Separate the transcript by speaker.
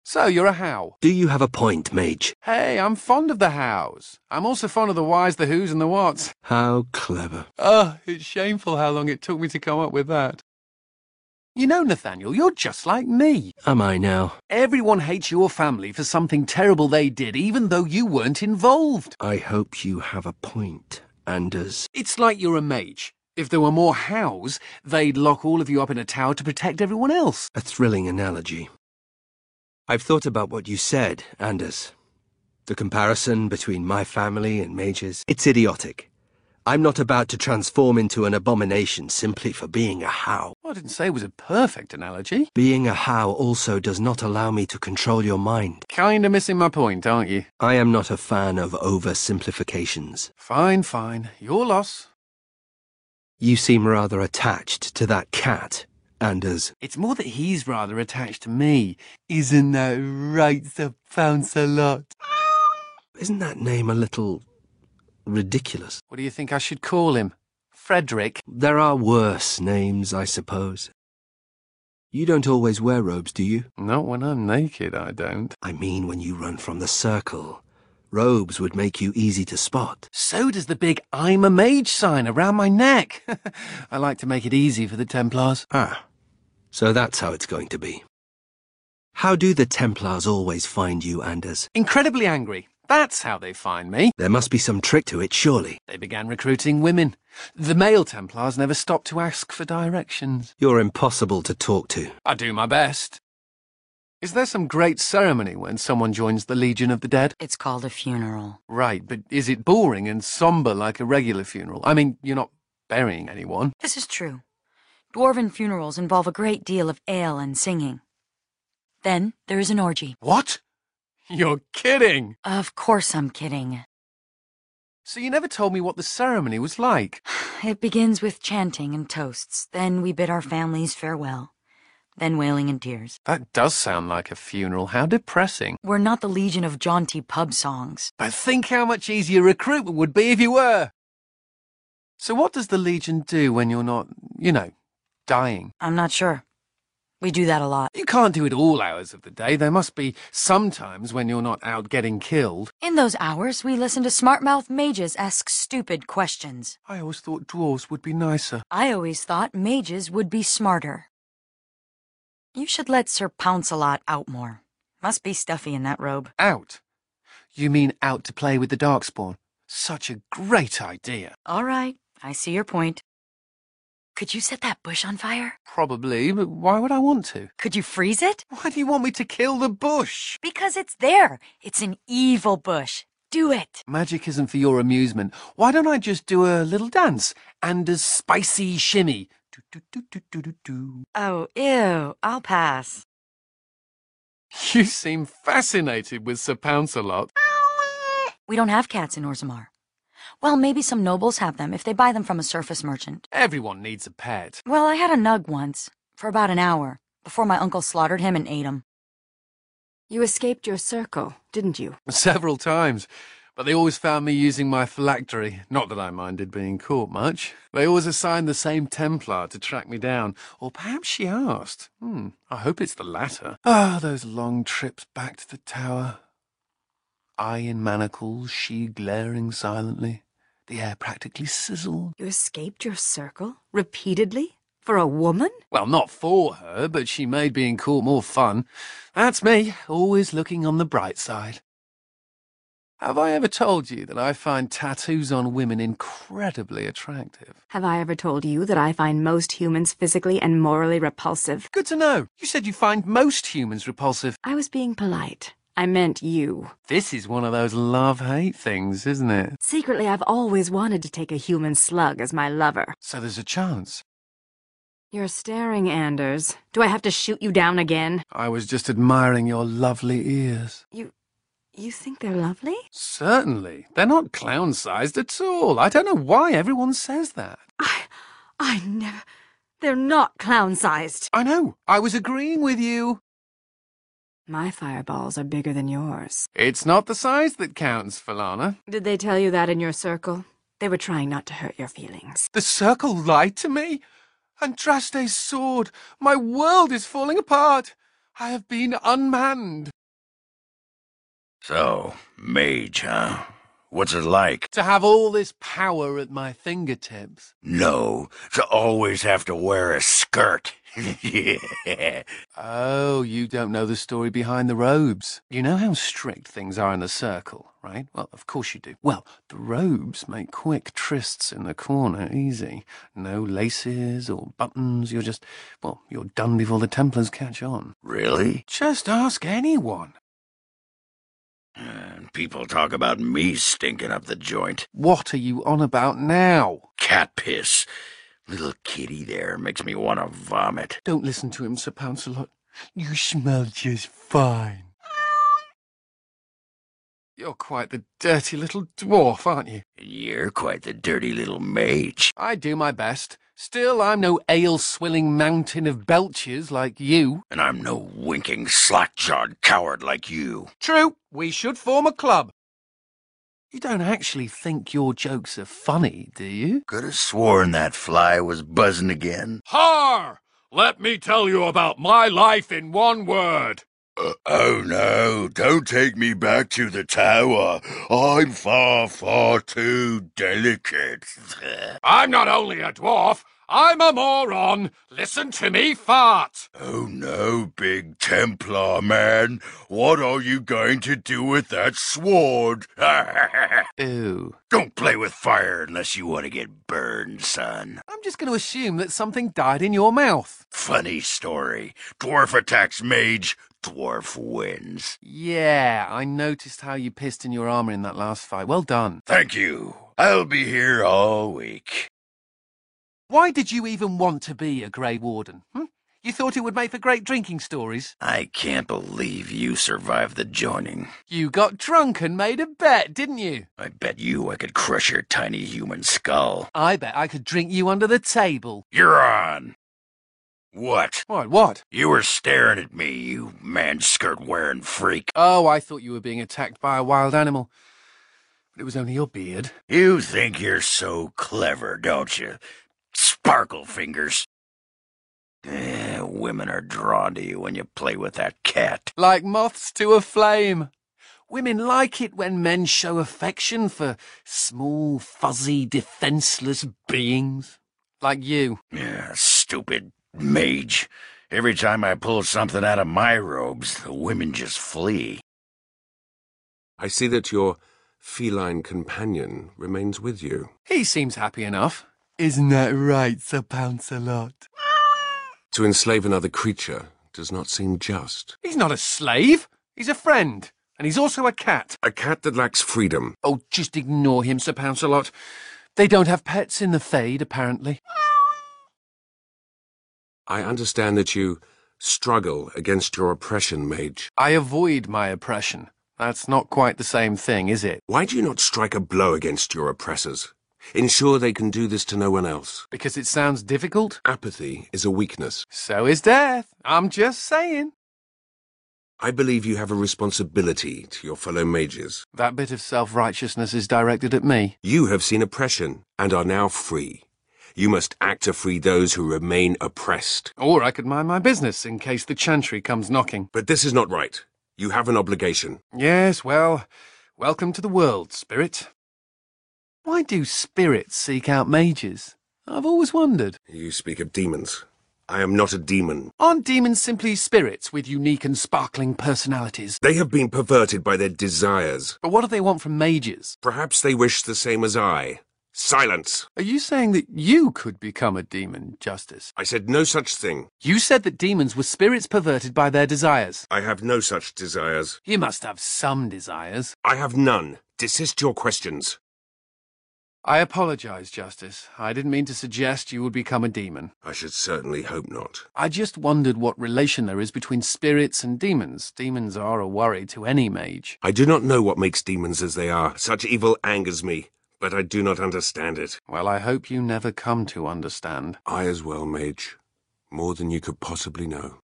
Speaker 1: So, you're a How.
Speaker 2: Do you have a point, Mage?
Speaker 1: Hey, I'm fond of the Hows. I'm also fond of the Whys, the Whos, and the Whats.
Speaker 2: How clever.
Speaker 1: Oh, it's shameful how long it took me to come up with that. You know, Nathaniel, you're just like me.
Speaker 2: Am I now?
Speaker 1: Everyone hates your family for something terrible they did, even though you weren't involved.
Speaker 2: I hope you have a point, Anders.
Speaker 1: It's like you're a mage. If there were more Hows, they'd lock all of you up in a tower to protect everyone else.
Speaker 2: A thrilling analogy. I've thought about what you said, Anders. The comparison between my family and mages. It's idiotic. I'm not about to transform into an abomination simply for being a How.
Speaker 1: I didn't say it was a perfect analogy.
Speaker 2: Being a How also does not allow me to control your mind.
Speaker 1: Kinda missing my point, aren't you?
Speaker 2: I am not a fan of oversimplifications.
Speaker 1: Fine, fine. Your loss.
Speaker 2: You seem rather attached to that cat, Anders.
Speaker 1: It's more that he's rather attached to me. Isn't that right, Sir Pounce-a-Lot?
Speaker 2: Isn't that name a little ridiculous?
Speaker 1: What do you think I should call him? Frederick?
Speaker 2: There are worse names, I suppose. You don't always wear robes, do you?
Speaker 1: Not when I'm naked, I don't.
Speaker 2: I mean when you run from the circle. Robes would make you easy to spot.
Speaker 1: So does the big I'm a Mage sign around my neck. I like to make it easy for the Templars.
Speaker 2: Ah, so that's how it's going to be. How do the Templars always find you, Anders?
Speaker 1: Incredibly angry. That's how they find me.
Speaker 2: There must be some trick to it, surely.
Speaker 1: They began recruiting women. The male Templars never stopped to ask for directions.
Speaker 2: You're impossible to talk to.
Speaker 1: I do my best. Is there some great ceremony when someone joins the Legion of the Dead?
Speaker 3: It's called a funeral.
Speaker 1: Right, but is it boring and somber like a regular funeral? I mean, you're not burying anyone.
Speaker 3: This is true. Dwarven funerals involve a great deal of ale and singing. Then there is an orgy.
Speaker 1: What? You're kidding!
Speaker 3: Of course I'm kidding.
Speaker 1: So you never told me what the ceremony was like.
Speaker 3: It begins with chanting and toasts. Then we bid our families farewell. Then wailing and tears.
Speaker 1: That does sound like a funeral. How depressing.
Speaker 3: We're not the Legion of jaunty pub songs.
Speaker 1: But think how much easier recruitment would be if you were. So what does the Legion do when you're not, dying?
Speaker 3: I'm not sure. We do that a lot.
Speaker 1: You can't do it all hours of the day. There must be some times when you're not out getting killed.
Speaker 3: In those hours, we listen to smart-mouthed mages ask stupid questions.
Speaker 1: I always thought dwarves would be nicer.
Speaker 3: I always thought mages would be smarter. You should let Sir Pounce-a-Lot out more. Must be stuffy in that robe.
Speaker 1: Out? You mean out to play with the Darkspawn? Such a great idea.
Speaker 3: All right, I see your point. Could you set that bush on fire?
Speaker 1: Probably, but why would I want to?
Speaker 3: Could you freeze it?
Speaker 1: Why do you want me to kill the bush?
Speaker 3: Because it's there. It's an evil bush. Do it.
Speaker 1: Magic isn't for your amusement. Why don't I just do a little dance and a spicy shimmy? Do-do-do-do-do-do.
Speaker 3: Oh, ew. I'll pass.
Speaker 1: You seem fascinated with Sir Pounce-a-Lot.
Speaker 3: We don't have cats in Orzammar. Well, maybe some nobles have them if they buy them from a surface merchant.
Speaker 1: Everyone needs a pet.
Speaker 3: Well, I had a nug once, for about an hour, before my uncle slaughtered him and ate him.
Speaker 4: You escaped your circle, didn't you?
Speaker 1: Several times. But they always found me using my phylactery. Not that I minded being caught much. They always assigned the same Templar to track me down. Or perhaps she asked. I hope it's the latter. Ah, those long trips back to the tower. I in manacles, she glaring silently. The air practically sizzled.
Speaker 4: You escaped your circle? Repeatedly? For a woman?
Speaker 1: Well, not for her, but she made being caught more fun. That's me, always looking on the bright side. Have I ever told you that I find tattoos on women incredibly attractive?
Speaker 4: Have I ever told you that I find most humans physically and morally repulsive?
Speaker 1: Good to know. You said you find most humans repulsive.
Speaker 4: I was being polite. I meant you.
Speaker 1: This is one of those love-hate things, isn't it?
Speaker 4: Secretly, I've always wanted to take a human slug as my lover.
Speaker 1: So there's a chance.
Speaker 4: You're staring, Anders. Do I have to shoot you down again?
Speaker 1: I was just admiring your lovely ears.
Speaker 4: You think they're lovely?
Speaker 1: Certainly. They're not clown-sized at all. I don't know why everyone says that.
Speaker 4: I never... They're not clown-sized.
Speaker 1: I know. I was agreeing with you.
Speaker 4: My fireballs are bigger than yours.
Speaker 1: It's not the size that counts, Falana.
Speaker 4: Did they tell you that in your circle? They were trying not to hurt your feelings.
Speaker 1: The circle lied to me? Andraste's sword! My world is falling apart! I have been unmanned.
Speaker 5: So, mage, huh? What's it like?
Speaker 1: To have all this power at my fingertips.
Speaker 5: No, to always have to wear a skirt. Yeah.
Speaker 1: Oh, you don't know the story behind the robes. You know how strict things are in the circle, right? Well, of course you do. Well, the robes make quick trysts in the corner easy. No laces or buttons. You're done before the Templars catch on.
Speaker 5: Really?
Speaker 1: Just ask anyone.
Speaker 5: People talk about me stinking up the joint.
Speaker 1: What are you on about now?
Speaker 5: Cat piss. Little kitty there makes me want to vomit.
Speaker 1: Don't listen to him, Sir Pouncelot. You smell just fine. You're quite the dirty little dwarf, aren't you?
Speaker 5: You're quite the dirty little mage.
Speaker 1: I do my best. Still, I'm no ale-swilling mountain of belches like you.
Speaker 5: And I'm no winking, slack-jawed coward like you.
Speaker 1: True, we should form a club. You don't actually think your jokes are funny, do you?
Speaker 5: Could have sworn that fly was buzzing again.
Speaker 1: Har! Let me tell you about my life in one word.
Speaker 5: Oh no, don't take me back to the tower. I'm far, far too delicate.
Speaker 1: I'm not only a dwarf, I'm a moron. Listen to me fart.
Speaker 5: Oh no, big Templar man. What are you going to do with that sword?
Speaker 1: Ew.
Speaker 5: Don't play with fire unless you want to get burned, son.
Speaker 1: I'm just going to assume that something died in your mouth.
Speaker 5: Funny story. Dwarf attacks mage, dwarf wins.
Speaker 1: Yeah, I noticed how you pissed in your armor in that last fight. Well done.
Speaker 5: Thank you. I'll be here all week.
Speaker 1: Why did you even want to be a Grey Warden? You thought it would make for great drinking stories?
Speaker 5: I can't believe you survived the joining.
Speaker 1: You got drunk and made a bet, didn't you?
Speaker 5: I bet you I could crush your tiny human skull.
Speaker 1: I bet I could drink you under the table.
Speaker 5: You're on. What?
Speaker 1: What?
Speaker 5: You were staring at me, you man-skirt-wearing freak.
Speaker 1: Oh, I thought you were being attacked by a wild animal. But it was only your beard.
Speaker 5: You think you're so clever, don't you? Sparkle fingers. Women are drawn to you when you play with that cat.
Speaker 1: Like moths to a flame. Women like it when men show affection for small, fuzzy, defenseless beings. Like you.
Speaker 5: Yeah, stupid mage. Every time I pull something out of my robes, the women just flee.
Speaker 6: I see that your feline companion remains with you.
Speaker 1: He seems happy enough. Isn't that right, Sir Pouncelot?
Speaker 6: To enslave another creature does not seem just.
Speaker 1: He's not a slave. He's a friend. And he's also a cat.
Speaker 6: A cat that lacks freedom.
Speaker 1: Oh, just ignore him, Sir Pouncelot. They don't have pets in the Fade, apparently.
Speaker 6: I understand that you struggle against your oppression, mage.
Speaker 1: I avoid my oppression. That's not quite the same thing, is it?
Speaker 6: Why do you not strike a blow against your oppressors? Ensure they can do this to no one else.
Speaker 1: Because it sounds difficult?
Speaker 6: Apathy is a weakness.
Speaker 1: So is death. I'm just saying.
Speaker 6: I believe you have a responsibility to your fellow mages.
Speaker 1: That bit of self-righteousness is directed at me.
Speaker 6: You have seen oppression and are now free. You must act to free those who remain oppressed.
Speaker 1: Or I could mind my business in case the Chantry comes knocking.
Speaker 6: But this is not right. You have an obligation.
Speaker 1: Yes, well, welcome to the world, Spirit. Why do spirits seek out mages? I've always wondered.
Speaker 6: You speak of demons. I am not a demon.
Speaker 1: Aren't demons simply spirits with unique and sparkling personalities?
Speaker 6: They have been perverted by their desires.
Speaker 1: But what do they want from mages?
Speaker 6: Perhaps they wish the same as I. Silence!
Speaker 1: Are you saying that you could become a demon, Justice?
Speaker 6: I said no such thing.
Speaker 1: You said that demons were spirits perverted by their desires.
Speaker 6: I have no such desires.
Speaker 1: You must have some desires.
Speaker 6: I have none. Desist your questions.
Speaker 1: I apologize, Justice. I didn't mean to suggest you would become a demon.
Speaker 6: I should certainly hope not.
Speaker 1: I just wondered what relation there is between spirits and demons. Demons are a worry to any mage.
Speaker 6: I do not know what makes demons as they are. Such evil angers me, but I do not understand it.
Speaker 1: Well, I hope you never come to understand.
Speaker 6: I as well, mage. More than you could possibly know.